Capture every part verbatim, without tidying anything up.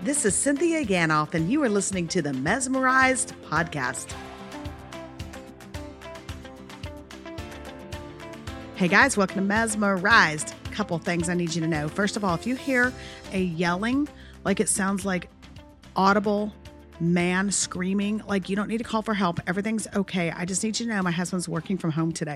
This is Cynthia Ganoff, and you are listening to the Mesmerized Podcast. Hey guys, welcome to Mesmerized. A couple things I need you to know. First of all, if you hear a yelling, like it sounds like audible man screaming, like you don't need to call for help. Everything's okay. I just need you to know my husband's working from home today.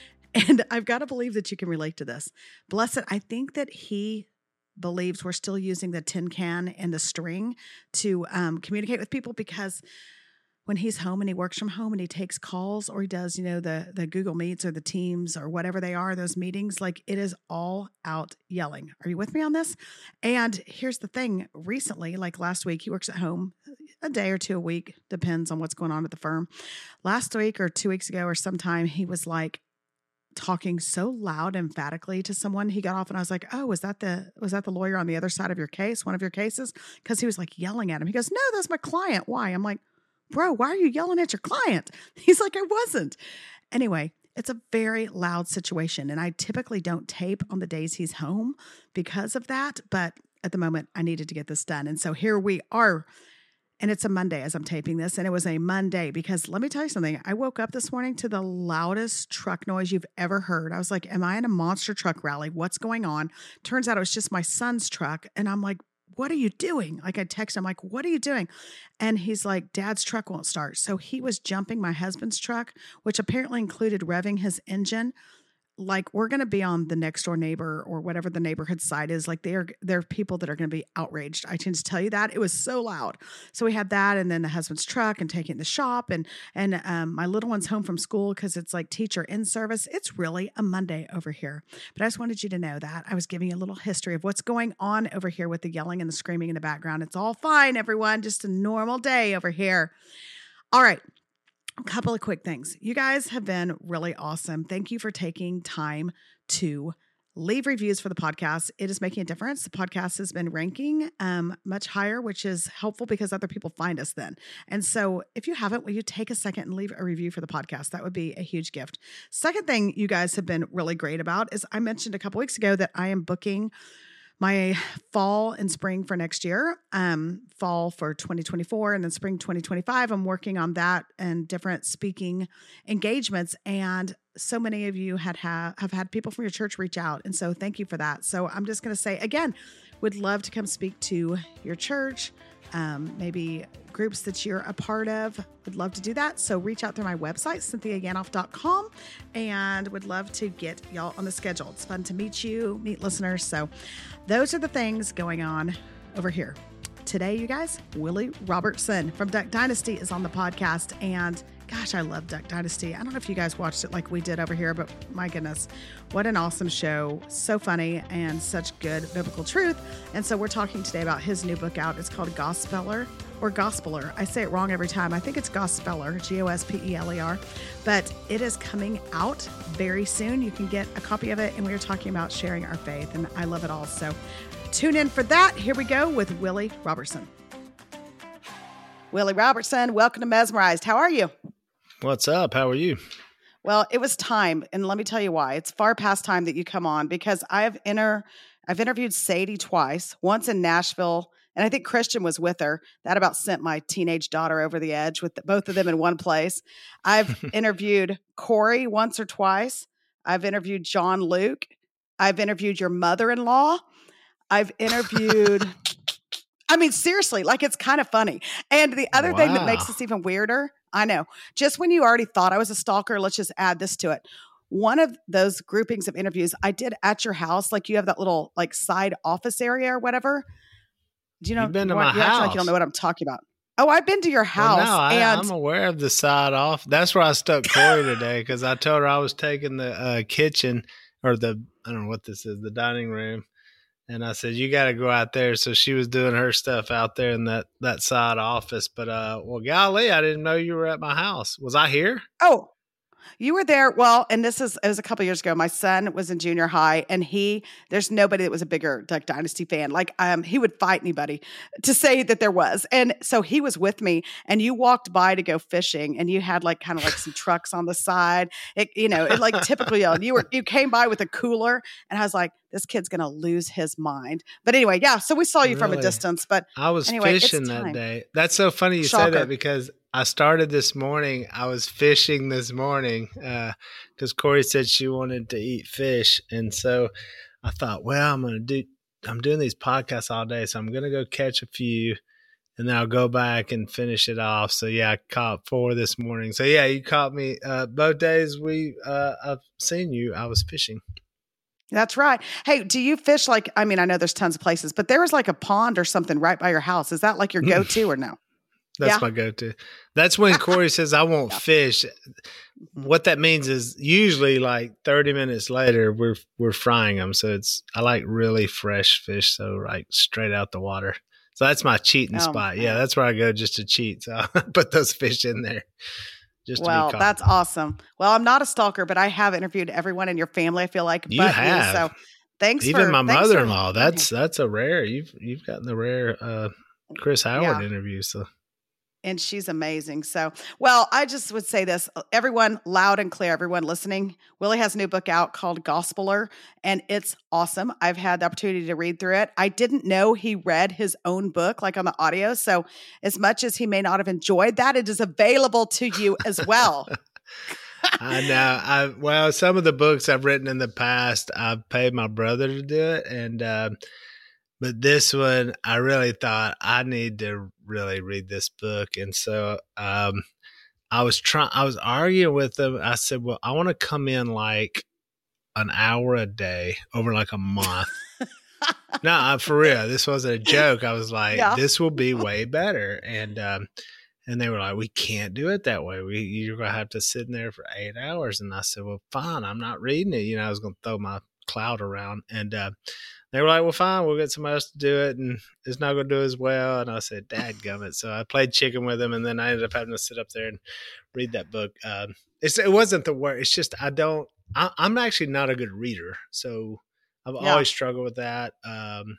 And I've got to believe that you can relate to this. Blessed, I think that he believes we're still using the tin can and the string to um, communicate with people, because when he's home and he works from home and he takes calls, or he does, you know, the, the Google Meets or the Teams or whatever they are, those meetings, like it is all out yelling. Are you with me on this? And here's the thing. Recently, like last week, he works at home a day or two a week, depends on what's going on at the firm. Last week or two weeks ago or sometime, he was like, talking so loud, emphatically to someone. He got off and I was like, oh, was that the, was that the lawyer on the other side of your case? One of your cases? Cause he was like yelling at him. He goes, no, that's my client. Why? I'm like, bro, why are you yelling at your client? He's like, I wasn't. Anyway, it's a very loud situation. And I typically don't tape on the days he's home because of that. But at the moment I needed to get this done. And so here we are. And it's a Monday as I'm taping this. And it was a Monday because let me tell you something. I woke up this morning to the loudest truck noise you've ever heard. I was like, am I in a monster truck rally? What's going on? Turns out it was just my son's truck. And I'm like, what are you doing? Like I text him, like, what are you doing? And he's like, Dad's truck won't start. So he was jumping my husband's truck, which apparently included revving his engine. Like we're going to be on the next door neighbor or whatever the neighborhood side is. Like they're, they're people that are going to be outraged. I can just tell you that it was so loud. So we had that, and then the husband's truck and taking the shop, and, and, um, my little one's home from school cause it's like teacher in service. It's really a Monday over here, but I just wanted you to know that I was giving you a little history of what's going on over here with the yelling and the screaming in the background. It's all fine, everyone. Just a normal day over here. All right. A couple of quick things. You guys have been really awesome. Thank you for taking time to leave reviews for the podcast. It is making a difference. The podcast has been ranking um, much higher, which is helpful because other people find us then. And so if you haven't, will you take a second and leave a review for the podcast? That would be a huge gift. Second thing you guys have been really great about is I mentioned a couple weeks ago that I am booking my fall and spring for next year, um, fall for twenty twenty-four and then spring twenty twenty-five. I'm working on that and different speaking engagements. And so many of you had ha- have had people from your church reach out. And so thank you for that. So I'm just going to say, again, would love to come speak to your church, um, maybe groups that you're a part of. Would love to do that. So reach out through my website, cynthia ganoff dot com, and would love to get y'all on the schedule. It's fun to meet you, meet listeners. So those are the things going on over here. Today, you guys, Willie Robertson from Duck Dynasty is on the podcast. And gosh, I love Duck Dynasty. I don't know if you guys watched it like we did over here, but my goodness, what an awesome show. So funny and such good biblical truth. And so we're talking today about his new book out. It's called Gospeler or Gospeler. I say it wrong every time. I think it's Gospeler, G O S P E L E R, but it is coming out very soon. You can get a copy of it. And we were talking about sharing our faith, and I love it all. So tune in for that. Here we go with Willie Robertson. Willie Robertson, welcome to Mesmerized. How are you? What's up? How are you? Well, it was time, and let me tell you why. It's far past time that you come on, because I've inter I've interviewed Sadie twice, once in Nashville, and I think Christian was with her. That about sent my teenage daughter over the edge with the, both of them in one place. I've interviewed Corey once or twice. I've interviewed John Luke. I've interviewed your mother-in-law. I've interviewed... I mean, seriously, like it's kind of funny. And the other wow. thing that makes this even weirder, I know, just when you already thought I was a stalker, let's just add this to it. One of those groupings of interviews I did at your house, like you have that little like side office area or whatever. Do you know? You've been to you my house. Like you don't know what I'm talking about. Oh, I've been to your house. Well, no, I, and I'm aware of the side off. That's where I stuck Corey today, because I told her I was taking the uh, kitchen or the, I don't know what this is, the dining room. And I said, you got to go out there. So she was doing her stuff out there in that, that side office. But, uh, well, golly, I didn't know you were at my house. Was I here? Oh, You were there. Well, and this is, it was a couple years ago. My son was in junior high and he, there's nobody that was a bigger Duck Dynasty fan. Like, um, he would fight anybody to say that there was. And so he was with me and you walked by to go fishing and you had like kind of like some trucks on the side. It, you know, it like typically yelled. You were, you came by with a cooler and I was like, this kid's going to lose his mind. But anyway, yeah. So we saw you really? from a distance, but I was anyway, fishing that day. That's so funny you Shocker. say that because I started this morning. I was fishing this morning because uh, Corey said she wanted to eat fish. And so I thought, well, I'm going to do, I'm doing these podcasts all day. So I'm going to go catch a few and then I'll go back and finish it off. So yeah, I caught four this morning. So yeah, you caught me uh, both days we, uh, I've seen you. I was fishing. That's right. Hey, do you fish like, I mean, I know there's tons of places, but there was like a pond or something right by your house. Is that like your go-to or no? That's yeah. my go-to. That's when Corey says, I won't yeah. fish. What that means is usually like thirty minutes later, we're, we're frying them. So it's, I like really fresh fish. So like straight out the water. So that's my cheating oh, spot. Man. Yeah. That's where I go just to cheat. So I put those fish in there. Just well, to be that's awesome. Well, I'm not a stalker, but I have interviewed everyone in your family. I feel like you but have. You, so thanks. Even for, my thanks mother-in-law. For, that's that's a rare. You've you've gotten the rare uh, Chris Howard yeah. interview. So, and she's amazing. So, well, I just would say this: everyone, loud and clear, everyone listening. Willie has a new book out called Gospeler, and it's awesome. I've had the opportunity to read through it. I didn't know he read his own book, like on the audio. So, as much as he may not have enjoyed that, it is available to you as well. I know. I well, some of the books I've written in the past, I've paid my brother to do it, and uh, but this one, I really thought I need to really read this book, and so um, I was trying. I was arguing with him. I said, "Well, I want to come in like an hour a day over like a month." No, for real. This wasn't a joke. I was like, yeah. "This will be way better," and. Um, And they were like, we can't do it that way. We You're going to have to sit in there for eight hours. And I said, well, fine. I'm not reading it. You know, I was going to throw my cloud around. And uh, they were like, well, fine. We'll get somebody else to do it. And it's not going to do as well. And I said, dadgummit. So I played chicken with them. And then I ended up having to sit up there and read that book. Um, it's, it wasn't the worst. It's just I don't I, – I'm actually not a good reader. So I've yeah. always struggled with that. Um,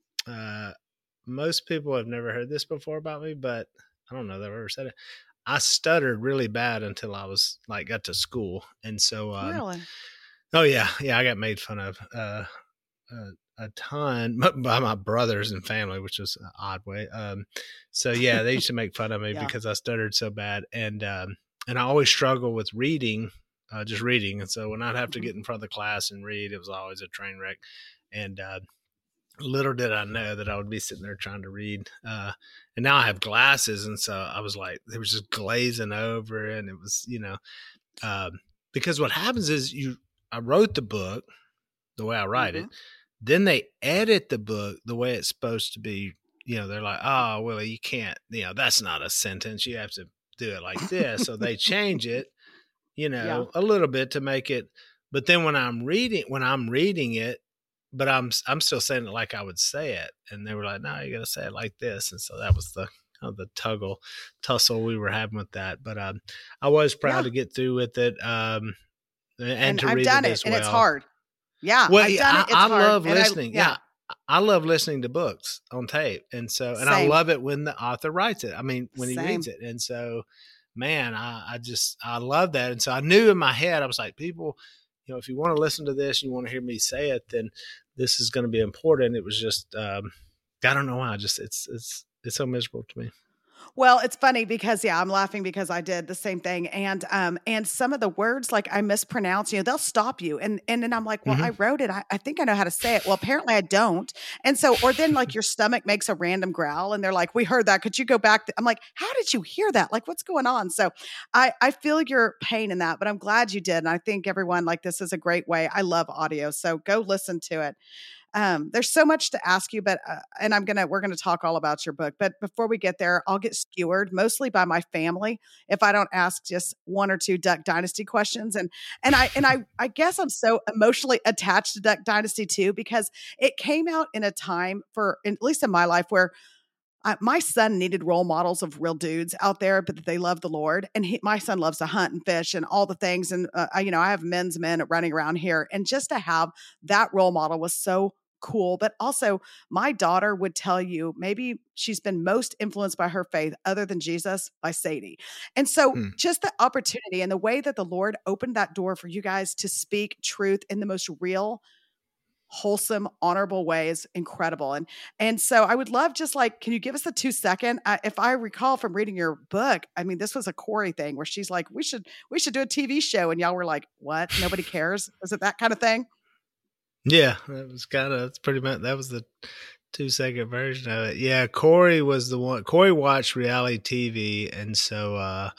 uh, most people have never heard this before about me, but – I don't know that I've ever said it. I stuttered really bad until I was like got to school, and so um, really, oh yeah, yeah, I got made fun of uh, uh, a ton by my brothers and family, which was an odd way. Um, so yeah, they used to make fun of me yeah. because I stuttered so bad, and um, and I always struggle with reading, uh, just reading, and so when I'd have to get in front of the class and read, it was always a train wreck, and uh, little did I know that I would be sitting there trying to read. Uh, and now I have glasses. And so I was like, they was just glazing over. And it was, you know, um, because what happens is you, I wrote the book the way I write mm-hmm. it. Then they edit the book the way it's supposed to be. You know, they're like, oh, Willie, you can't, you know, that's not a sentence. You have to do it like this. So they change it, you know, yeah. a little bit to make it. But then when I'm reading, when I'm reading it, but I'm I'm still saying it like I would say it, and they were like, "No, you got to say it like this." And so that was the kind of the tuggle tussle we were having with that. But um, I was proud yeah. to get through with it, um, and, and to I've read done it, it as and well. it's hard. Yeah, well, I've done I, it. It's I hard. love and listening. I, yeah. yeah, I love listening to books on tape, and so and Same. I love it when the author writes it. I mean, when he Same. reads it, and so, man, I, I just I love that, and so I knew in my head I was like, people. You know, if you want to listen to this and you want to hear me say it, then this is going to be important. It was just, um, I don't know why. I just, it's, it's, it's so miserable to me. Well, it's funny because, yeah, I'm laughing because I did the same thing. And, um, and some of the words like I mispronounce, you know, they'll stop you. And, and then I'm like, well, mm-hmm. I wrote it. I, I think I know how to say it. Well, apparently I don't. And so, or then like your stomach makes a random growl and they're like, we heard that. Could you go back? I'm like, how did you hear that? Like, what's going on? So I, I feel your pain in that, but I'm glad you did. And I think everyone like, this is a great way. I love audio. So go listen to it. Um, there's so much to ask you, but, uh, and I'm going to, we're going to talk all about your book, but before we get there, I'll get skewered mostly by my family if I don't ask just one or two Duck Dynasty questions. And, and I, and I, I guess I'm so emotionally attached to Duck Dynasty too, because it came out in a time for, at least in my life, where I, my son needed role models of real dudes out there, but that they love the Lord. And he, my son loves to hunt and fish and all the things. And, uh, I, you know, I have men's men running around here. And just to have that role model was so cool. But also, my daughter would tell you maybe she's been most influenced by her faith other than Jesus by Sadie. And so Hmm. just the opportunity and the way that the Lord opened that door for you guys to speak truth in the most real, wholesome, honorable way is incredible. And, and so I would love just like, can you give us the two second, uh, if I recall from reading your book, I mean, this was a Corey thing where she's like, we should, we should do a T V show. And y'all were like, what? Nobody cares. Was it that kind of thing? Yeah, that was kind of, that's pretty much, that was the two second version of it. Yeah. Corey was the one, Corey watched reality T V. And so, uh,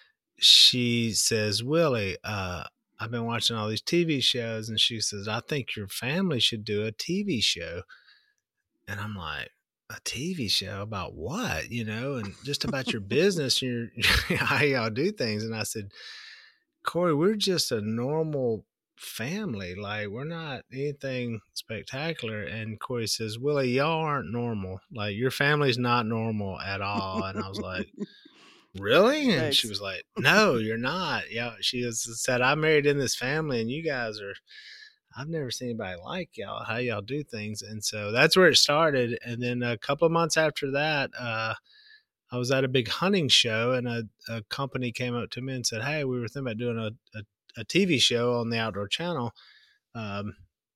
she says, Willie, uh, I've been watching all these T V shows, and she says, I think your family should do a T V show. And I'm like, a T V show about what, you know, and just about your business, your, how y'all do things. And I said, Corey, we're just a normal family. Like, we're not anything spectacular. And Corey says, Willie, y'all aren't normal. Like, your family's not normal at all. And I was like, really? And Thanks. she was like, no, you're not. Yeah. She was, said, I married in this family, and you guys are, I've never seen anybody like y'all, how y'all do things. And so that's where it started. And then a couple of months after that, uh, I was at a big hunting show, and a, a company came up to me and said, hey, we were thinking about doing a, a, a T V show on the Outdoor Channel. Um,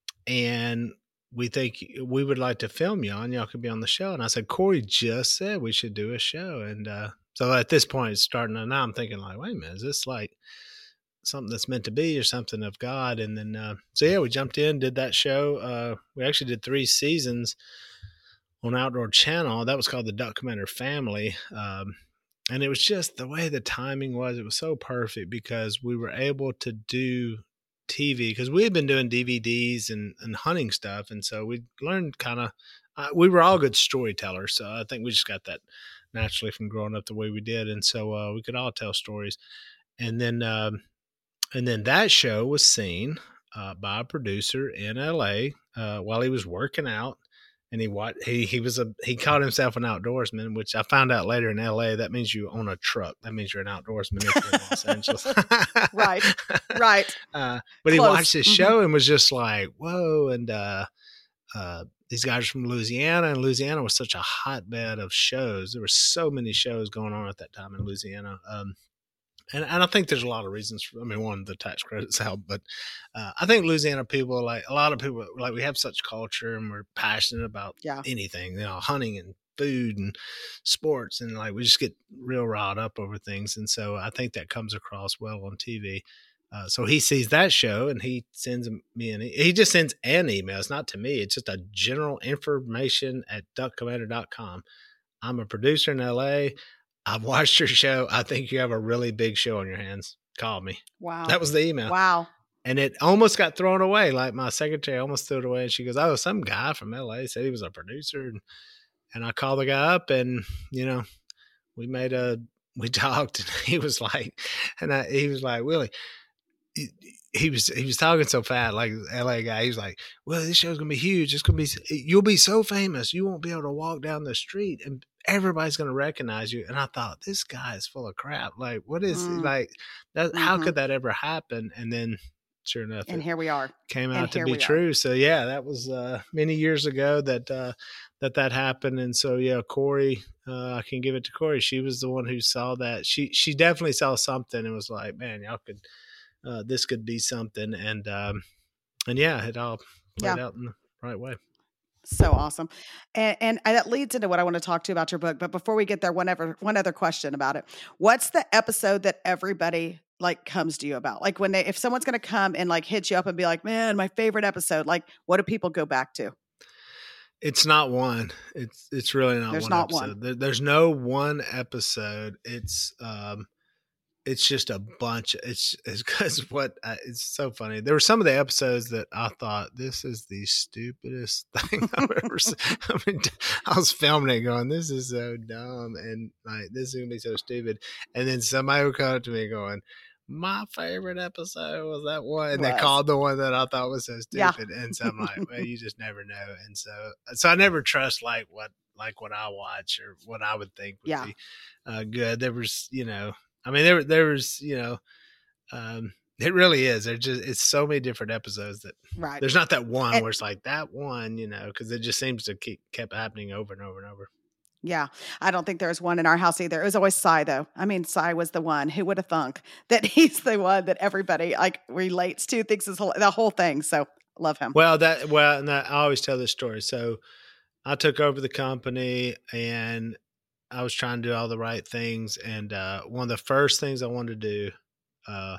and we think we would like to film y'all, and y'all could be on the show. And I said, Corey just said we should do a show. And, uh, so at this point, it's starting to, now I'm thinking like, wait a minute, is this like something that's meant to be or something of God? And then, uh, so yeah, we jumped in, did that show. Uh, we actually did three seasons on Outdoor Channel. That was called The Duck Commander Family. Um, and it was just the way the timing was, it was so perfect because we were able to do T V because we had been doing D V Ds and, and hunting stuff. And so we learned kind of, uh, we were all good storytellers. So I think we just got that naturally from growing up the way we did. And so uh, we could all tell stories. And then, um, and then that show was seen uh, by a producer in L A uh, while he was working out. And he watched, he, he was a, he called himself an outdoorsman, which I found out later in L A, that means you own a truck. That means you're an outdoorsman if you're in Los Angeles. Right. Right. Uh, but Close. He watched this show mm-hmm. and was just like, whoa. And, uh, uh, these guys are from Louisiana, and Louisiana was such a hotbed of shows. There were so many shows going on at that time in Louisiana. Um, And, and I think there's a lot of reasons. For, I mean, one, the tax credits help, but uh, I think Louisiana people, like a lot of people, like we have such culture and we're passionate about yeah. anything, you know, hunting and food and sports. And like, we just get real riled up over things. And so I think that comes across well on T V. Uh, so he sees that show and he sends me an, he just sends an email. It's not to me. It's just a general information at duck commander dot com. I'm a producer in L A. I've watched your show. I think you have a really big show on your hands. Call me. Wow. That was the email. Wow. And it almost got thrown away. Like my secretary almost threw it away. And she goes, oh, some guy from L A said he was a producer. And, and I called the guy up and, you know, we made a, we talked and he was like, and I, he was like, Willie, he, he was, he was talking so fast, like L A guy. He was like, well, this show's going to be huge. It's going to be, you'll be so famous. You won't be able to walk down the street and everybody's going to recognize you. And I thought, this guy is full of crap. Like, what is mm. like that? Mm-hmm. How could that ever happen? And then sure enough, and here we are, came out and to be true. Are. So yeah, that was uh, many years ago that, uh, that, that happened. And so, yeah, Corey, uh, I can give it to Corey. She was the one who saw that. She, she definitely saw something and was like, man, y'all could, uh, this could be something. And, um, and yeah, it all played yeah. out in the right way. So awesome. And, and that leads into what I want to talk to you about your book. But before we get there, one other, one other question about it. What's the episode that everybody like comes to you about? Like when they, if someone's going to come and like hit you up and be like, man, my favorite episode, like what do people go back to? It's not one. It's, it's really not there's one not episode. One. There, there's no one episode. It's, um, it's just a bunch. It's because what uh, it's so funny. There were some of the episodes that I thought this is the stupidest thing I've ever seen. I mean, I was filming it going, this is so dumb. And like, this is going to be so stupid. And then somebody would come up to me going, my favorite episode was that one. And they called the one that I thought was so stupid. Yeah. And so I'm like, well, you just never know. And so, so I never trust like what like what I watch or what I would think would Yeah. be uh, good. There was, you know, I mean, there there was, you know, um, it really is. There's just it's so many different episodes that Right. there's not that one And where it's like that one, you know, because it just seems to keep kept happening over and over and over. yeah, I don't think there's one in our house either. It was always Cy though. I mean, Cy was the one. Who would have thunk that he's the one that everybody like relates to, thinks is whole, the whole thing. So love him. Well, that well, and that, I always tell this story. So I took over the company and I was trying to do all the right things. And uh, one of the first things I wanted to do uh,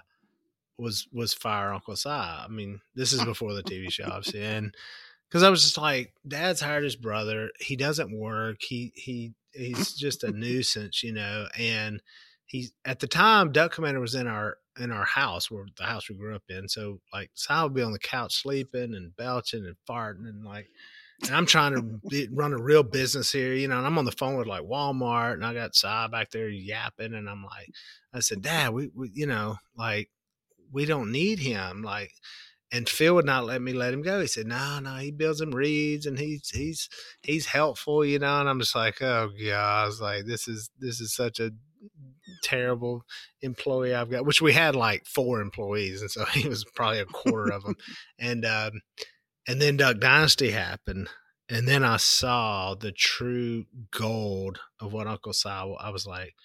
was was fire Uncle Si. I mean, this is before the T V show, obviously, and because I was just like, Dad's hired his brother. He doesn't work. He he he's just a nuisance, you know. And he at the time, Duck Commander was in our in our house, where the house we grew up in. So like, Si would be on the couch sleeping and belching and farting and like. And I'm trying to be, run a real business here, you know, and I'm on the phone with like Walmart and I got Si back there yapping. And I'm like, I said, Dad, we, we you know, like, we don't need him. Like, and Phil would not let me let him go. He said, no, no, he builds him reeds and he's, he's, he's helpful, you know? And I'm just like, oh God, I was like, this is, this is such a terrible employee I've got, which we had like four employees. And so he was probably a quarter of them. And, um, and then Duck Dynasty happened. And then I saw the true gold of what Uncle Si, I was like,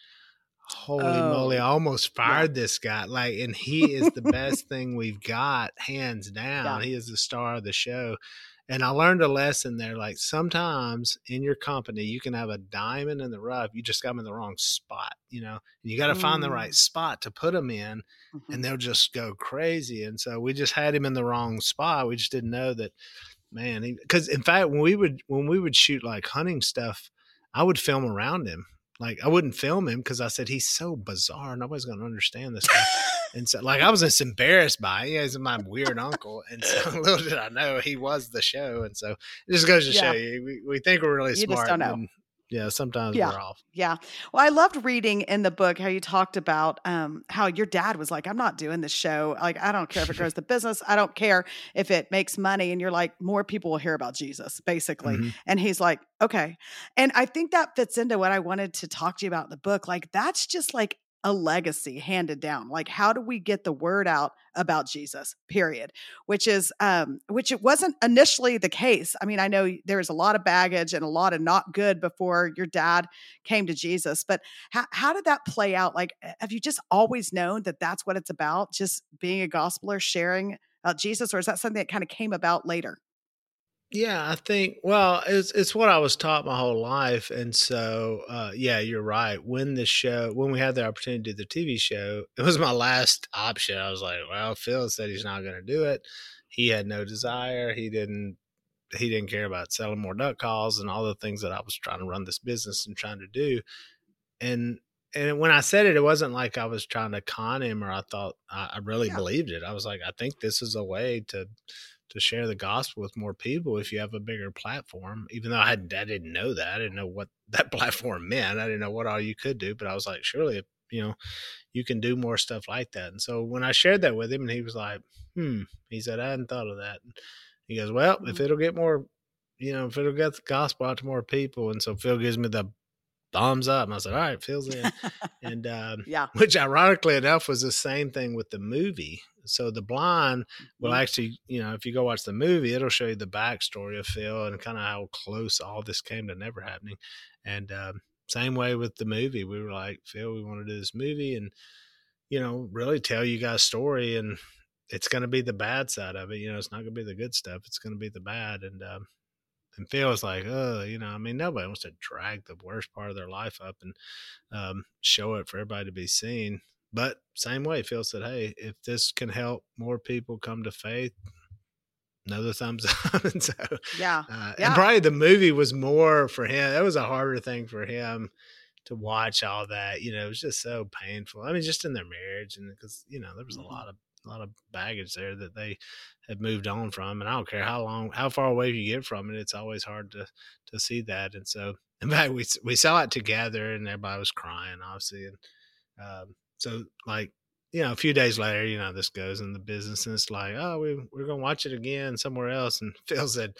holy Oh, moly, I almost yeah. fired this guy. Like, and he is the best thing we've got, hands down. Yeah. He is the star of the show. And I learned a lesson there. Like, sometimes in your company, you can have a diamond in the rough. You just got them in the wrong spot, you know, and you got to find the right Mm. spot to put them in, Mhm. and they'll just go crazy. And so we just had him in the wrong spot. We just didn't know that, man. Because in fact, when we would when we would shoot like hunting stuff, I would film around him. Like, I wouldn't film him because I said he's so bizarre. Nobody's going to understand this guy. And so, like, I was just embarrassed by it. He's my weird uncle. And so, little did I know he was the show. And so, it just goes to Yeah. show you, we, we think we're really You just smart. don't know. And, yeah, sometimes Yeah. we're off. Yeah. Well, I loved reading in the book how you talked about um, how your dad was like, I'm not doing this show. Like, I don't care if it grows the business. I don't care if it makes money. And you're like, more people will hear about Jesus, basically. Mm-hmm. And he's like, okay. And I think that fits into what I wanted to talk to you about in the book. Like, that's just like a legacy handed down. Like, how do we get the word out about Jesus, period? Which is, um, which it wasn't initially the case. I mean, I know there was a lot of baggage and a lot of not good before your dad came to Jesus, but how, how did that play out? Like, have you just always known that that's what it's about? Just being a gospeler, sharing about Jesus, or is that something that kind of came about later? Yeah, I think, well, it's it's what I was taught my whole life. And so, uh, yeah, you're right. When the show, when we had the opportunity to do the T V show, it was my last option. I was like, well, Phil said he's not going to do it. He had no desire. He didn't, he didn't care about selling more duck calls and all the things that I was trying to run this business and trying to do. And, and when I said it, it wasn't like I was trying to con him or I thought I, I really Yeah. believed it. I was like, I think this is a way to, to share the gospel with more people if you have a bigger platform, even though I had, I didn't know that. I didn't know what that platform meant. I didn't know what all you could do, but I was like, surely, you know, you can do more stuff like that. And so when I shared that with him and he was like, hmm, he said, I hadn't thought of that. And he goes, well, Mhm. if it'll get more, you know, if it'll get the gospel out to more people. And so Phil gives me the thumbs up. And I said, all right, Phil's in. And, um, Yeah. which ironically enough was the same thing with the movie. So The Blind will Mhm. actually, you know, if you go watch the movie, it'll show you the backstory of Phil and kind of how close all this came to never happening. And um, same way with the movie, we were like, Phil, we want to do this movie and, you know, really tell you guys story. And it's going to be the bad side of it. You know, it's not going to be the good stuff. It's going to be the bad. And, um, and Phil was like, oh, you know, I mean, nobody wants to drag the worst part of their life up and um, show it for everybody to be seen. But same way, Phil said, hey, if this can help more people come to faith, another thumbs up. And so, Yeah. uh, Yeah. and probably the movie was more for him. That was a harder thing for him to watch all that. You know, it was just so painful. I mean, just in their marriage, and because, you know, there was Mhm. a lot of a lot of baggage there that they have moved on from. And I don't care how long, how far away you get from it, it's always hard to to see that. And so, in fact, we we saw it together, and everybody was crying, obviously. And um, so, like, you know, a few days later, you know, this goes in the business, and it's like, oh, we we're gonna watch it again somewhere else. And Phil said,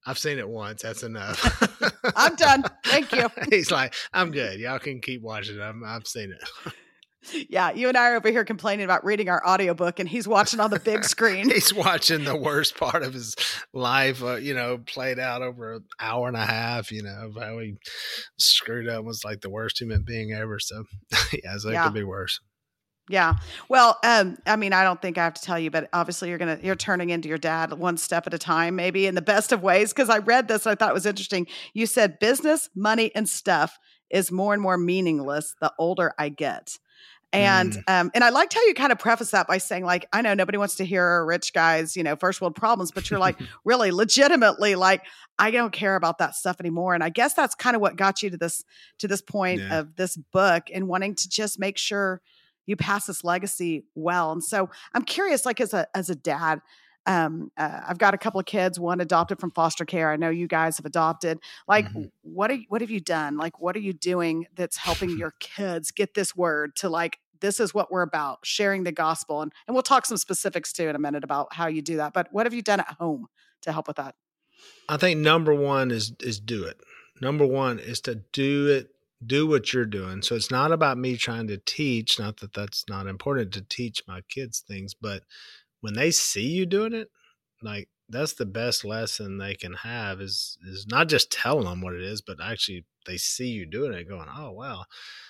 I've seen it once. That's enough. I'm done. Thank you. He's like, I'm good. Y'all can keep watching it. I'm, I've seen it. Yeah, you and I are over here complaining about reading our audiobook, and he's watching on the big screen. He's watching the worst part of his life, uh, you know, played out over an hour and a half, you know, of how he screwed up, was like the worst human being ever. So, yeah, so it Yeah. could be worse. Yeah. Well, um, I mean, I don't think I have to tell you, but obviously you're going to, you're turning into your dad one step at a time, maybe in the best of ways. Cause I read this, and I thought it was interesting. You said business, money, and stuff is more and more meaningless the older I get. And, Mm. um, and I liked how you kind of preface that by saying, like, I know nobody wants to hear a rich guy's, you know, first world problems, but you're like, really legitimately, like, I don't care about that stuff anymore. And I guess that's kind of what got you to this, to this point Yeah. of this book, and wanting to just make sure you pass this legacy well. And so I'm curious, like, as a, as a dad, um, uh, I've got a couple of kids, one adopted from foster care. I know you guys have adopted. Like, Mm-hmm. what are, what have you done? Like, what are you doing that's helping your kids get this word to, like, this is what we're about, sharing the gospel. And, and we'll talk some specifics too in a minute about how you do that. But what have you done at home to help with that? I think number one is, is do it. Number one is to do it, do what you're doing. So it's not about me trying to teach, not that that's not important to teach my kids things, but when they see you doing it, like, that's the best lesson they can have, is, is not just telling them what it is, but actually they see you doing it going, oh, wow,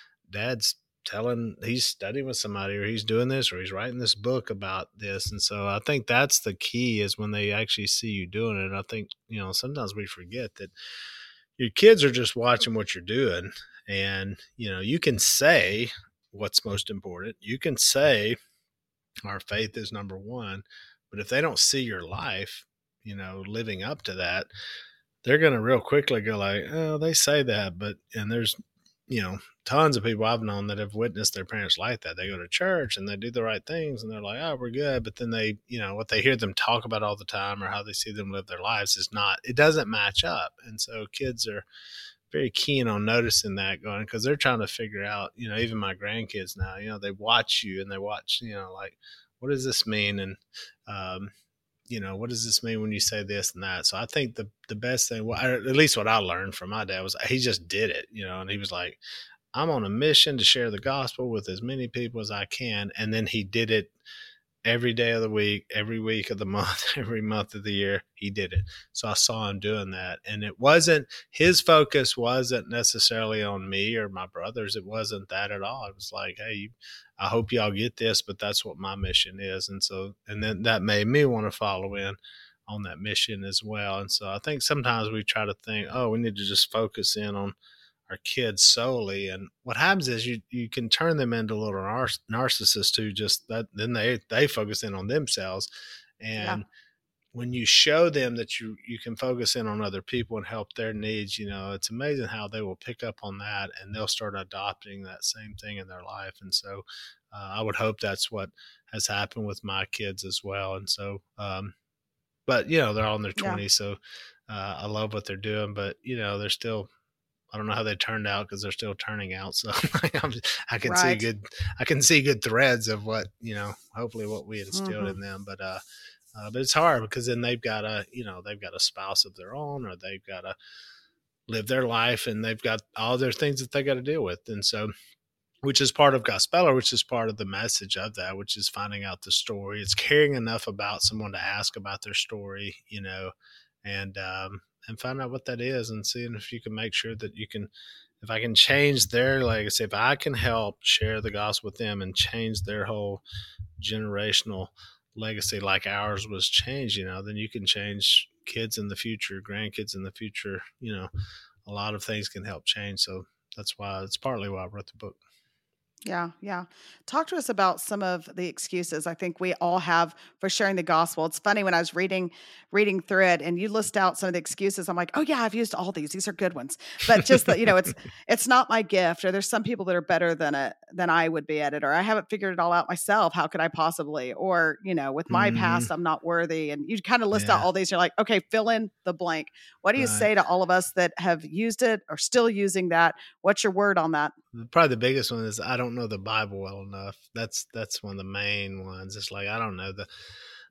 dad's telling, he's studying with somebody, or he's doing this, or he's writing this book about this. And so I think that's the key, is when they actually see you doing it. I think, you know, sometimes we forget that your kids are just watching what you're doing. And, you know, you can say what's most important. You can say our faith is number one, but if they don't see your life, you know, living up to that, they're going to real quickly go like, oh, they say that, but, and there's, you know, tons of people I've known that have witnessed their parents like that. They go to church and they do the right things, and they're like, oh, we're good. But then they, you know, what they hear them talk about all the time, or how they see them live their lives, is not, it doesn't match up. And so kids are very keen on noticing that, going, because they're trying to figure out, you know, even my grandkids now, you know, they watch you and they watch, you know, like, what does this mean? And, um, you know, what does this mean when you say this and that? So I think the the best thing, well, at least what I learned from my dad, was he just did it, you know, and he was like, I'm on a mission to share the gospel with as many people as I can. And then he did it every day of the week, every week of the month, every month of the year, he did it. So I saw him doing that. And it wasn't, his focus wasn't necessarily on me or my brothers. It wasn't that at all. It was like, hey, you, I hope y'all get this, but that's what my mission is. And so, and then that made me want to follow in on that mission as well. And so I think sometimes we try to think, oh, we need to just focus in on our kids solely, and what happens is you you can turn them into little nar- narcissists who just that then they they focus in on themselves. And Yeah. when you show them that you you can focus in on other people and help their needs, you know, it's amazing how they will pick up on that, and they'll start adopting that same thing in their life. And so uh, I would hope that's what has happened with my kids as well. And so um but you know, they're all in their twenties, yeah. So uh, I love what they're doing, but you know, they're still, I don't know how they turned out, because they're still turning out. So I'm, I can right. see good, I can see good threads of what, you know, hopefully what we instilled mm-hmm. in them. But, uh, uh, but it's hard, because then they've got a, you know, they've got a spouse of their own, or they've got to live their life, and they've got all their things that they got to deal with. And so, which is part of Gospeller, which is part of the message of that, which is finding out the story. It's caring enough about someone to ask about their story, you know, and, um, and find out what that is, and seeing if you can make sure that you can, if I can change their legacy, if I can help share the gospel with them and change their whole generational legacy like ours was changed, you know, then you can change kids in the future, grandkids in the future, you know, a lot of things can help change. So that's why, it's partly why I wrote the book. Yeah, yeah. Talk to us about some of the excuses I think we all have for sharing the gospel. It's funny, when I was reading reading through it and you list out some of the excuses, I'm like, oh yeah, I've used all these. These are good ones. But just that, you know, it's it's not my gift, or there's some people that are better than it than I would be at it, or I haven't figured it all out myself. How could I possibly? Or, you know, with my mm-hmm. past, I'm not worthy. And you kind of list yeah. out all these. You're like, okay, fill in the blank. What do you right. say to all of us that have used it or still using that? What's your word on that? Probably the biggest one is, I don't know the Bible well enough. That's that's one of the main ones. It's like, I don't know the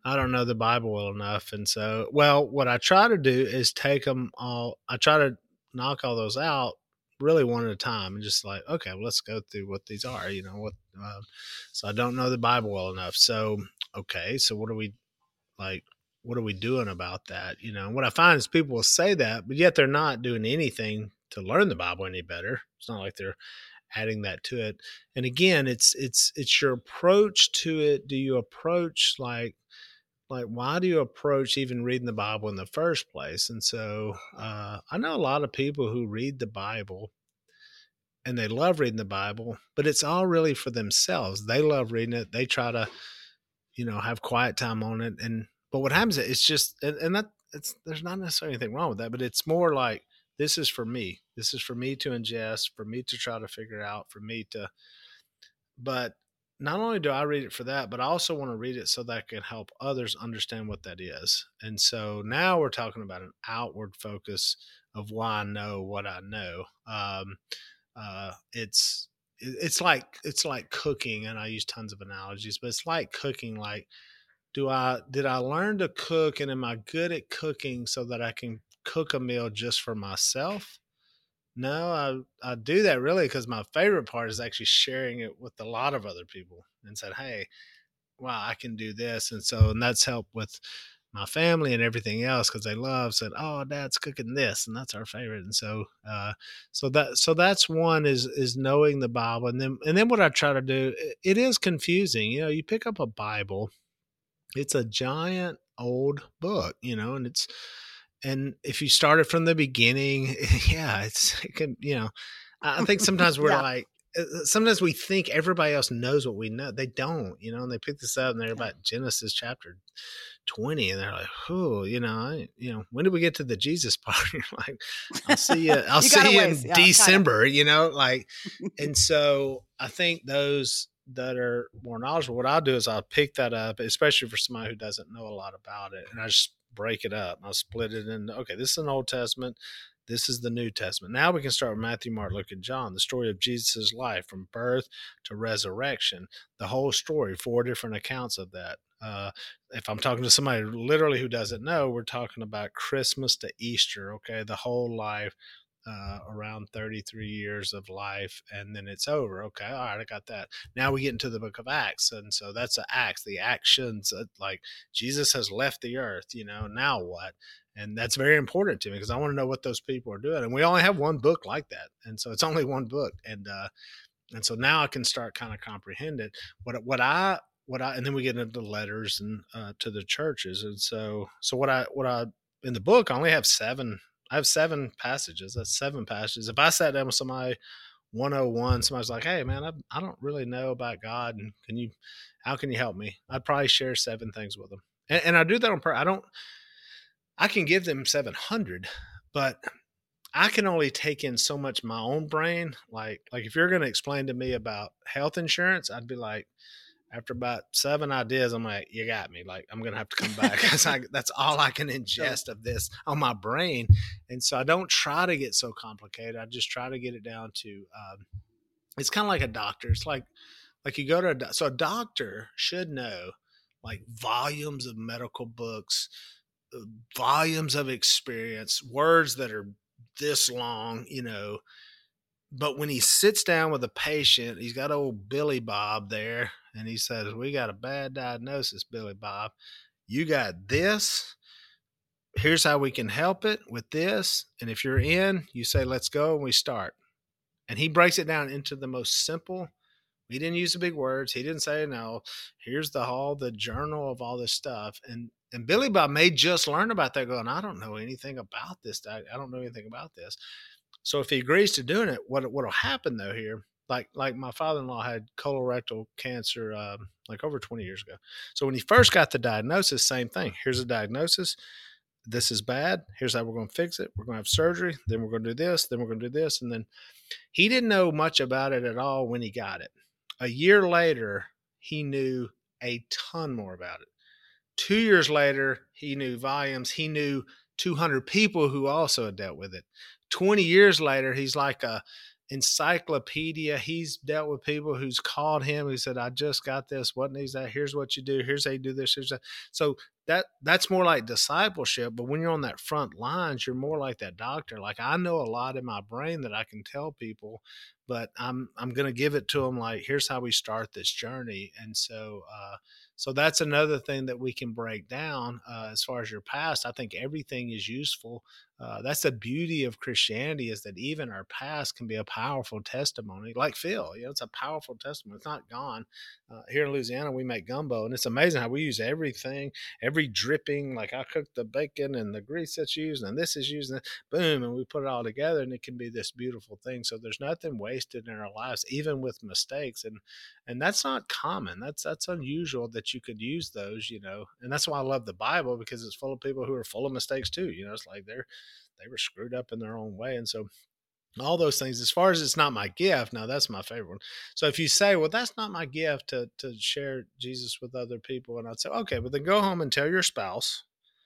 I don't know the Bible well enough. And so, well, what I try to do is take them all, I try to knock all those out really one at a time and just like, okay, well, let's go through what these are, you know, what, uh, so I don't know the Bible well enough. So, okay, so what are we like, what are we doing about that? You know, what I find is people will say that, but yet they're not doing anything to learn the Bible any better. It's not like they're adding that to it. And again, it's, it's, it's your approach to it. Do you approach like, like why do you approach even reading the Bible in the first place? And so uh, I know a lot of people who read the Bible and they love reading the Bible, but it's all really for themselves. They love reading it. They try to, you know, have quiet time on it. And but what happens is it's just and, and that it's there's not necessarily anything wrong with that, but it's more like this is for me. This is for me to ingest, for me to try to figure out, for me to but not only do I read it for that, but I also want to read it so that I can help others understand what that is. And so now we're talking about an outward focus of why I know what I know. Um, uh, it's it's like it's like cooking, and I use tons of analogies, but it's like cooking. Like, do I did I learn to cook, and am I good at cooking so that I can cook a meal just for myself? No, I I do that really because my favorite part is actually sharing it with a lot of other people and said, "Hey, wow, I can do this," and so and that's helped with my family and everything else because they love said, "Oh, Dad's cooking this," and that's our favorite. And so, uh, so that so that's one is is knowing the Bible, and then and then what I try to do. It, it is confusing, you know. You pick up a Bible, it's a giant old book, you know, and it's and if you start it from the beginning, yeah, it's it can, you know, I think sometimes we're Yeah. like, uh, sometimes we think everybody else knows what we know. They don't, you know, and they pick this up and they're about Genesis chapter twenty and they're like, oh, you know, I, you know, when did we get to the Jesus part? You're like, I'll see you, I'll You got a see you in ways. Yeah, kinda. December, you know, like, and so I think those that are more knowledgeable, what I'll do is I'll pick that up, especially for somebody who doesn't know a lot about it. And I just break it up. I'll split it into, okay, this is an Old Testament. This is the New Testament. Now we can start with Matthew, Mark, Luke, and John, the story of Jesus' life from birth to resurrection, the whole story, four different accounts of that. Uh, if I'm talking to somebody literally who doesn't know, we're talking about Christmas to Easter, okay, the whole life, uh, around thirty-three years of life, and then it's over. Okay, all right, I got that. Now we get into the book of Acts, and so that's the Acts, the actions, uh, like Jesus has left the earth, you know, now what? And that's very important to me because I want to know what those people are doing. And we only have one book like that, and so it's only one book, and uh, and so now I can start kind of comprehend it. What what I what I and then we get into letters and uh, to the churches, and so so what I what I in the book I only have seven. I have seven passages. That's seven passages. If I sat down with somebody one oh one, somebody's like, "Hey, man, I, I don't really know about God, and can you, how can you help me?" I'd probably share seven things with them, and, and I do that on purpose. I don't. I can give them seven hundred, but I can only take in so much my own brain. Like, like if you're going to explain to me about health insurance, I'd be like, after about seven ideas, I'm like, you got me. Like, I'm going to have to come back because that's all I can ingest of this on my brain. And so I don't try to get so complicated. I just try to get it down to, um, it's kind of like a doctor. It's like, like you go to a, so a doctor should know like volumes of medical books, uh, volumes of experience, words that are this long, you know, but when he sits down with a patient, he's got old Billy Bob there, and he says, "We got a bad diagnosis, Billy Bob. You got this. Here's how we can help it with this. And if you're in, you say, let's go, and we start." And he breaks it down into the most simple. He didn't use the big words. He didn't say, no, here's the hall, the journal of all this stuff. And and Billy Bob may just learn about that going, I don't know anything about this. I, I don't know anything about this. So if he agrees to doing it, what what'll happen though here, like like my father-in-law had colorectal cancer um, like over twenty years ago. So when he first got the diagnosis, same thing. Here's a diagnosis. This is bad. Here's how we're going to fix it. We're going to have surgery. Then we're going to do this. Then we're going to do this. And then he didn't know much about it at all when he got it. A year later, he knew a ton more about it. Two years later, he knew volumes. He knew two hundred people who also had dealt with it. twenty years later, he's like a encyclopedia. He's dealt with people who's called him who said, I just got this. What needs that? Here's what you do. Here's how you do this. Here's that. So that that's more like discipleship. But when you're on that front lines, you're more like that doctor. Like, I know a lot in my brain that I can tell people, but I'm I'm going to give it to them like, here's how we start this journey. And so uh, so that's another thing that we can break down uh, as far as your past. I think everything is useful. Uh, that's the beauty of Christianity, is that even our past can be a powerful testimony. Like Phil, you know, it's a powerful testimony. It's not gone. Uh, here in Louisiana, we make gumbo, and it's amazing how we use everything, every dripping. Like, I cook the bacon and the grease that's used, and this is used, and boom, and we put it all together, and it can be this beautiful thing. So there's nothing wasted in our lives, even with mistakes, and and that's not common. That's that's unusual that you could use those, you know. And that's why I love the Bible, because it's full of people who are full of mistakes too. You know, it's like they're they were screwed up in their own way. And so all those things, as far as it's not my gift, now that's my favorite one. So if you say, well, that's not my gift to, to share Jesus with other people, and I'd say, okay, but then go home and tell your spouse,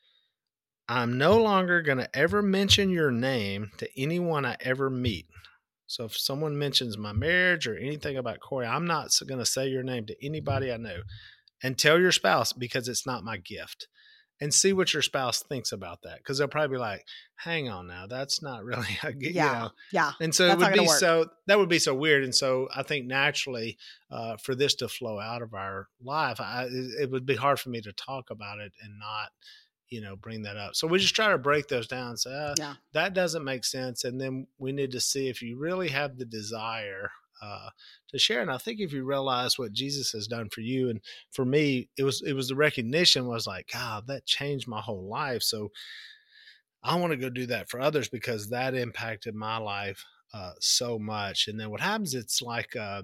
I'm no longer going to ever mention your name to anyone I ever meet. So if someone mentions my marriage or anything about Corey, I'm not going to say your name to anybody I know. And tell your spouse, because it's not my gift. And see what your spouse thinks about that, because they'll probably be like, hang on now, that's not really a good, Yeah. you know. Yeah. And so it would be so, that would be so weird. And so I think naturally uh, for this to flow out of our life, I, it would be hard for me to talk about it and not, you know, bring that up. So we just try to break those down and say, uh, Yeah. that doesn't make sense. And then we need to see if you really have the desire uh, to share. And I think if you realize what Jesus has done for you, and for me, it was, it was the recognition was like, God, that changed my whole life. So I want to go do that for others, because that impacted my life uh, so much. And then what happens, it's like, uh,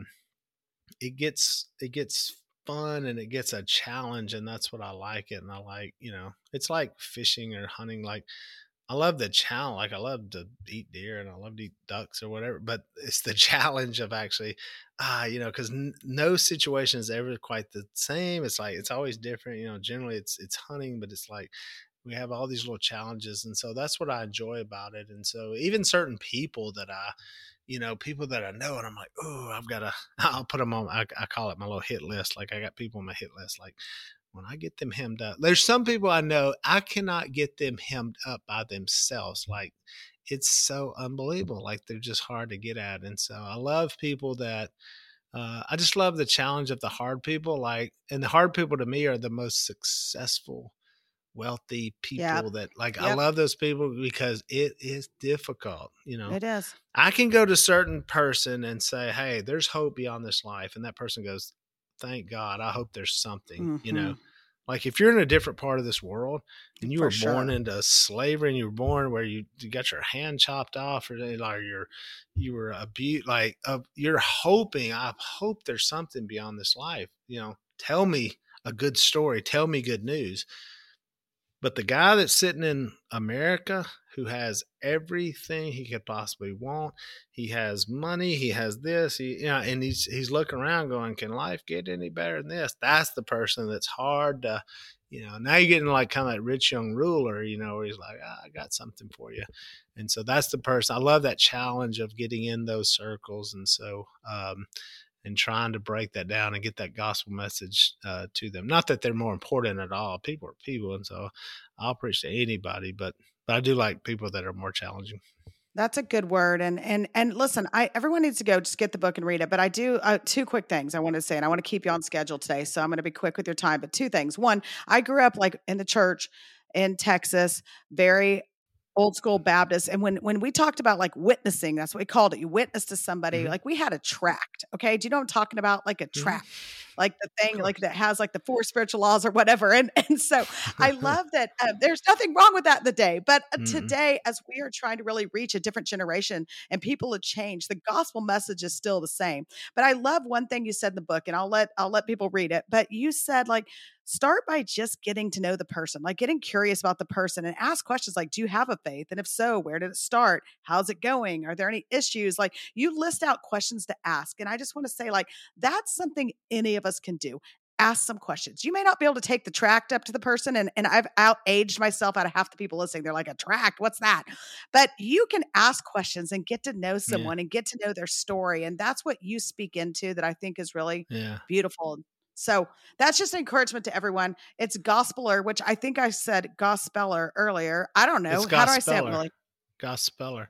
it gets, it gets fun, and it gets a challenge. And that's what I like it. And I like, you know, it's like fishing or hunting. Like, I love the challenge. Like, I love to eat deer and I love to eat ducks or whatever, but it's the challenge of actually, ah, you know, because n- no situation is ever quite the same. It's like, it's always different. You know, generally it's, it's hunting, but it's like, we have all these little challenges. And so that's what I enjoy about it. And so even certain people that I, you know, people that I know, and I'm like, oh, I've got to, I'll put them on, I, I call it my little hit list. Like, I got people on my hit list. Like, when I get them hemmed up, there's some people I know, I cannot get them hemmed up by themselves. Like, it's so unbelievable. Like, they're just hard to get at. And so I love people that, uh, I just love the challenge of the hard people. Like, and the hard people to me are the most successful, wealthy people. Yep. That like, yep. I love those people because it is difficult. You know, it is. I can go to a certain person and say, hey, there's hope beyond this life. And that person goes, thank God, I hope there's something, mm-hmm. you know, like if you're in a different part of this world and you For were sure. born into slavery, and you were born where you, you got your hand chopped off, or like you're, you were abused, like uh, you're hoping, I hope there's something beyond this life, you know, tell me a good story, tell me good news. But the guy that's sitting in America, who has everything he could possibly want, he has money, he has this, he, you know, and he's he's looking around going, can life get any better than this? That's the person that's hard to, you know, now you're getting like kind of that rich young ruler, you know, where he's like, ah, I got something for you. And so that's the person. I love that challenge of getting in those circles. And so, um, and trying to break that down and get that gospel message uh, to them. Not that they're more important at all. People are people. And so I'll preach to anybody, but, but I do like people that are more challenging. That's a good word. And, and, and listen, I, everyone needs to go just get the book and read it, but I do uh, two quick things I want to say, and I want to keep you on schedule today. So I'm going to be quick with your time, but two things. One, I grew up like in the church in Texas, very old school Baptist. And when, when we talked about like witnessing, that's what we called it. You witness to somebody, mm-hmm. like we had a tract. Okay. Do you know what I'm talking about? Like a tract, mm-hmm. like the thing, like that has like the four spiritual laws or whatever. And, and so I love that uh, there's nothing wrong with that in the day, but uh, mm-hmm. today, as we are trying to really reach a different generation and people have changed, the gospel message is still the same. But I love one thing you said in the book, and I'll let, I'll let people read it. But you said like, start by just getting to know the person, like getting curious about the person, and ask questions like, do you have a faith? And if so, where did it start? How's it going? Are there any issues? Like you list out questions to ask. And I just want to say like, that's something any of us can do. ask some questions. You may not be able to take the tract up to the person. And, and I've out aged myself out of half the people listening. They're like, a tract, what's that? But you can ask questions and get to know someone yeah. and get to know their story. And that's what you speak into that I think is really yeah. beautiful. So that's just an encouragement to everyone. It's Gospeller, which I think I said Gospeller earlier. I don't know. How do I say it, Willie? Gospeller.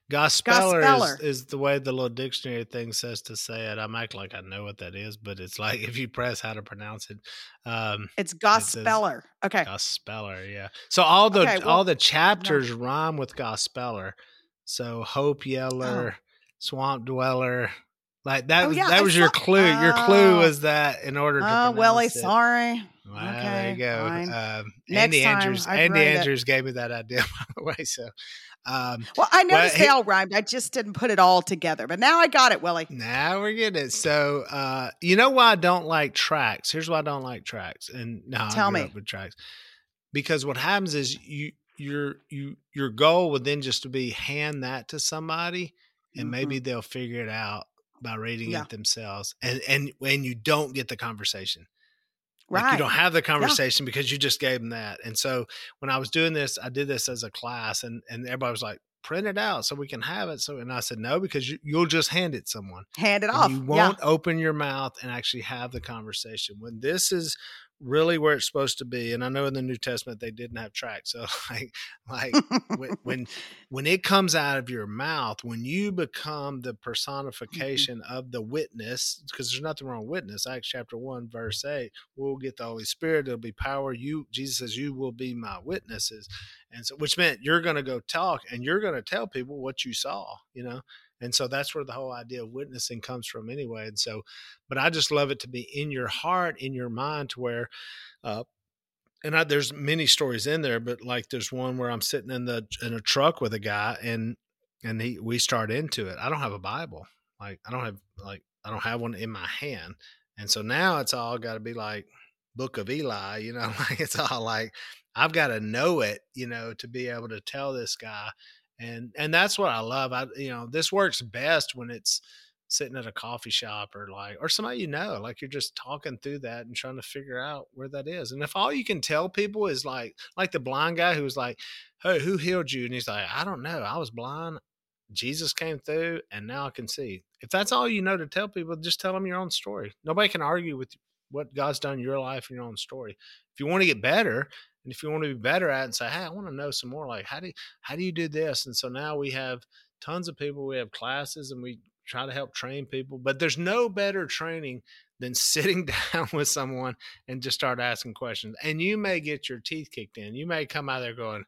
Gospeller is, is the way the little dictionary thing says to say it. I'm acting like I know what that is, but it's like if you press how to pronounce it. Um, it's Gospeller. It okay. Gospeller, yeah. So all the okay, well, all the chapters no. rhyme with Gospeller. So Hope Yeller, oh. Swamp Dweller. Like that oh, was yeah, that was I your saw, clue. Oh. Your clue was that in order to oh, pronounce Willie, it. sorry. Well, okay, there you go. Fine. Um, Next Andy time, Andrews. I've Andy read Andrews it. gave me that idea, by the way. So, um, well, I noticed well, they he, all rhymed. I just didn't put it all together. But now I got it, Willie. Now we're getting it. So, uh, you know why I don't like tracks? Here's why I don't like tracks. And no, tell I grew me up with tracks because what happens is you your you your goal would then just to be hand that to somebody, and mm-hmm. maybe they'll figure it out by reading yeah. it themselves, and and when you don't get the conversation, right? Like you don't have the conversation yeah. because you just gave them that. And so when I was doing this, I did this as a class, and and everybody was like, "Print it out so we can have it." So and I said, "No, because you, you'll just hand it someone, hand it and off. You won't yeah. open your mouth and actually have the conversation when this is." Really where it's supposed to be. And I know in the New Testament they didn't have tracks. So like, like when, when, when it comes out of your mouth, when you become the personification mm-hmm. of the witness, because there's nothing wrong with witness. Acts chapter one, verse eight, we'll get the Holy Spirit. There'll be power. You, Jesus says, you will be my witnesses. And so, which meant you're going to go talk and you're going to tell people what you saw, you know? And so that's where the whole idea of witnessing comes from anyway. And so, but I just love it to be in your heart, in your mind to where, uh, and I, there's many stories in there, but like there's one where I'm sitting in the, in a truck with a guy and, and he, we start into it. I don't have a Bible. Like I don't have, like, I don't have one in my hand. And so now it's all got to be like Book of Eli, you know, like it's all like, I've got to know it, you know, to be able to tell this guy. And, and that's what I love. I, you know, this works best when it's sitting at a coffee shop or like, or somebody, you know, like you're just talking through that and trying to figure out where that is. And if all you can tell people is like, like the blind guy who was like, "Hey, who healed you?" And he's like, "I don't know. I was blind. Jesus came through and now I can see." If that's all you know to tell people, just tell them your own story. Nobody can argue with what God's done in your life and your own story. If you want to get better, and if you want to be better at it and say, "Hey, I want to know some more, like how do you, how do you do this?" And so now we have tons of people, we have classes and we try to help train people, but there's no better training than sitting down with someone and just start asking questions. And you may get your teeth kicked in. You may come out there going,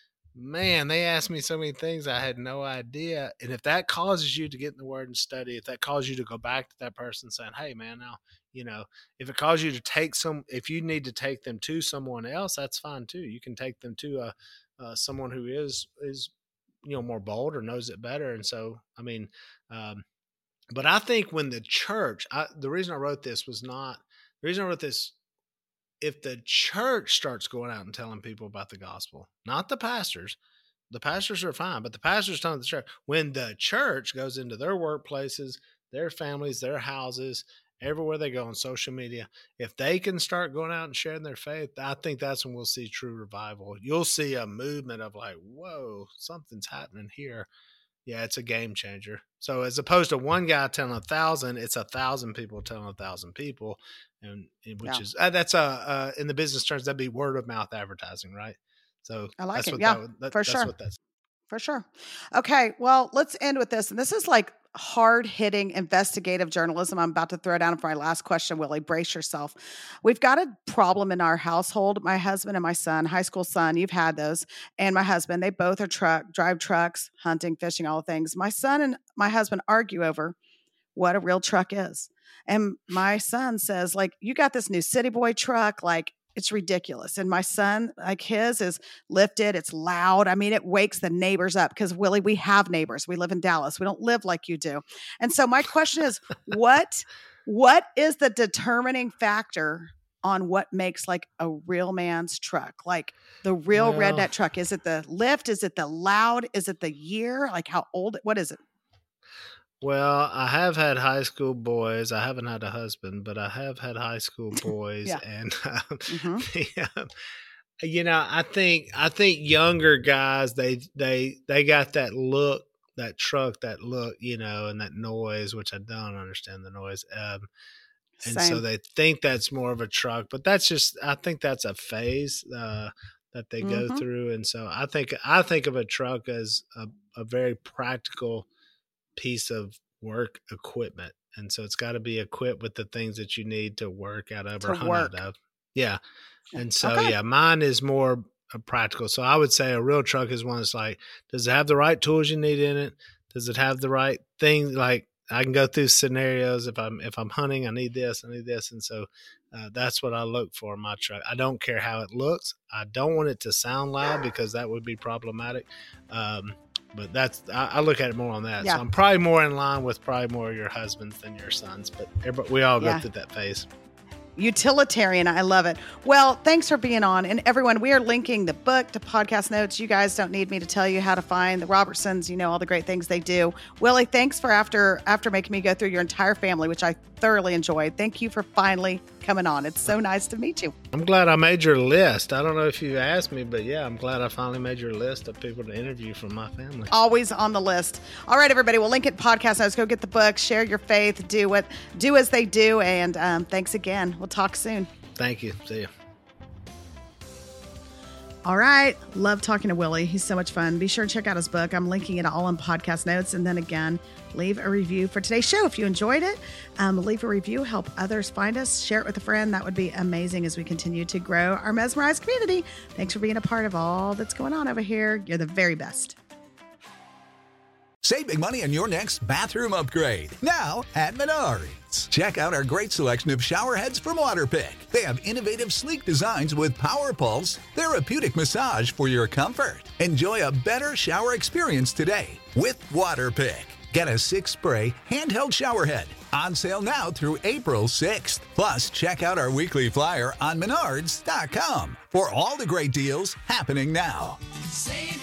"Man, they asked me so many things I had no idea." And if that causes you to get in the Word and study, if that causes you to go back to that person saying, "Hey, man, now, you know, if it causes you to take some, if you need to take them to someone else, that's fine too. You can take them to a, uh, someone who is, is, you know, more bold or knows it better." And so, I mean, um, but I think when the church, I, the reason I wrote this was not, the reason I wrote this, if the church starts going out and telling people about the gospel, not the pastors, the pastors are fine, but the pastors telling the church, when the church goes into their workplaces, their families, their houses, everywhere they go on social media, if they can start going out and sharing their faith, I think that's when we'll see true revival. You'll see a movement of like, whoa, something's happening here. Yeah, it's a game changer. So as opposed to one guy telling a thousand, it's a thousand people telling a thousand people, and, and which yeah. is uh, that's a uh, in the business terms that'd be word of mouth advertising, right? So I like that's it. What yeah, that, that, for that's sure. What that's for sure. Okay, well, let's end with this, and this is like hard hitting investigative journalism. I'm about to throw down for my last question, Willie. Brace yourself. We've got a problem in our household. My husband and my son, high school son, you've had those, and my husband, they both are truck, drive trucks, hunting, fishing, all the things. My son and my husband argue over what a real truck is. And my son says, like, you got this new City Boy truck, like, it's ridiculous. And my son, like his is lifted. It's loud. I mean, it wakes the neighbors up because Willie, we have neighbors. We live in Dallas. We don't live like you do. And so my question is, what, what is the determining factor on what makes like a real man's truck? Like the real well, redneck truck? Is it the lift? Is it the loud? Is it the year? Like how old? What is it? Well, I have had high school boys. I haven't had a husband, but I have had high school boys, Yeah. and um, hmm the, um, you know, I think I think younger guys they they they got that look, that truck, that look, you know, and that noise, which I don't understand the noise. Um, and so Same. they think that's more of a truck, but that's just I think that's a phase uh, that they go hmm through, and so I think I think of a truck as a, a very practical piece of work equipment, and so it's got to be equipped with the things that you need to work out of To or hunt work. out of. Yeah, and so Okay. yeah, mine is more uh, practical. So I would say a real truck is one that's like, does it have the right tools you need in it? Does it have the right thing? Like I can go through scenarios. If I'm if I'm hunting, I need this, I need this, and so uh, that's what I look for in my truck. I don't care how it looks. I don't want it to sound loud because that would be problematic. Um, but that's I, I look at it more on that. Yeah. So I'm probably more in line with probably more of your husbands than your sons. But everybody, we all go Yeah. through that phase. Utilitarian. I love it. Well, thanks for being on. And everyone, we are linking the book to podcast notes. You guys don't need me to tell you how to find the Robertsons, you know, all the great things they do. Willie, thanks for after after making me go through your entire family, which I thoroughly enjoyed. Thank you for finally coming on. It's so nice to meet you. I'm glad I made your list. I don't know if you asked me, but yeah, I'm glad I finally made your list of people to interview from my family. Always on the list. All right, everybody. We'll link it in podcast notes. Go get the book, share your faith, do what do as they do. And um, thanks again. We'll talk soon. Thank you. See you. All right. Love talking to Willie. He's so much fun. Be sure to check out his book. I'm linking it all in podcast notes. And then again, leave a review for today's show. If you enjoyed it, um, leave a review, help others find us, share it with a friend. That would be amazing as we continue to grow our mesmerized community. Thanks for being a part of all that's going on over here. You're the very best. Save big money on your next bathroom upgrade, now at Menards. Check out our great selection of shower heads from Waterpik. They have innovative, sleek designs with Power Pulse, therapeutic massage for your comfort. Enjoy a better shower experience today with Waterpik. Get a six-spray handheld shower head. On sale now through April sixth. Plus, check out our weekly flyer on menards dot com for all the great deals happening now. Save